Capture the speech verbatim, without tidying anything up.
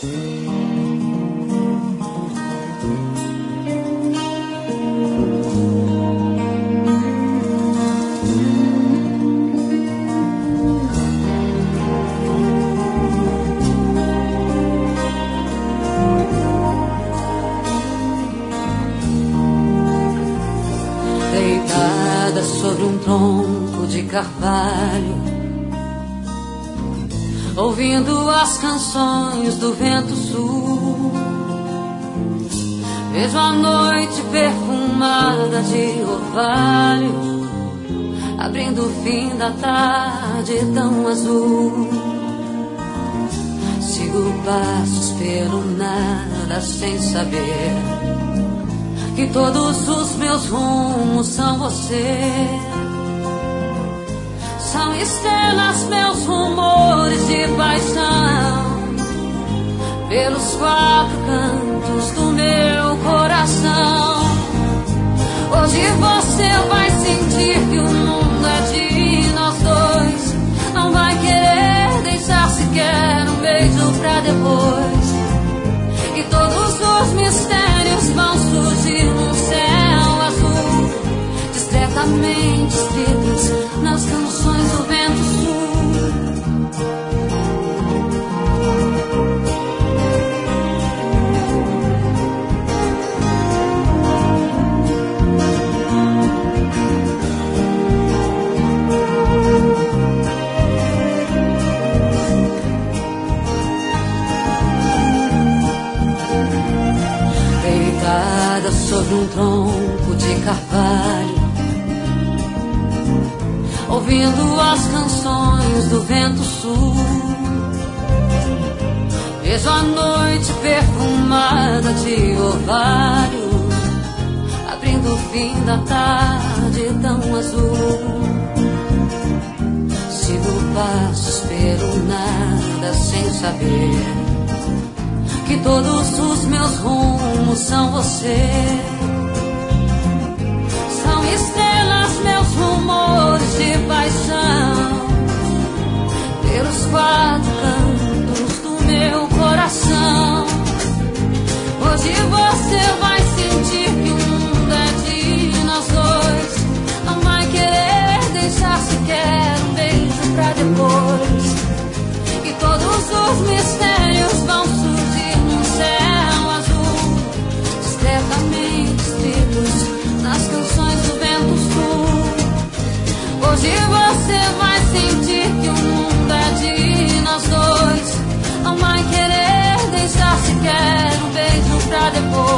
Deitada sobre um tronco de carvalho, ouvindo as canções do vento sul, vejo a noite perfumada de orvalho, abrindo o fim da tarde tão azul. Sigo passos pelo nada sem saber que todos os meus rumos são você. São estrelas meus rumores de paixão, pelos quatro cantos do meu coração. Hoje você vai sentir que o mundo é de nós dois. Não vai querer deixar sequer um beijo pra depois. E todos os mistérios vão surgir num céu azul, discretamente escritos nas canções do vento sul. Deitada sobre um tronco de carvalho, ouvindo as canções do vento sul, vejo a noite perfumada de orvalho, abrindo o fim da tarde tão azul. Sigo passos pelo nada sem saber que todos os meus rumos são você. São estrelas meus rumores de paixão, pelos quatro cantos do meu coração. Hoje você vai sentir que o mundo é de nós dois. Não vai querer deixar sequer um beijo pra depois. E todos os mistérios vão surgir num céu azul, discretamente escritos nas canções do vento sul. Hoje você vai sentir que o mundo é de nós dois. Não vai querer deixar sequer um beijo pra depois.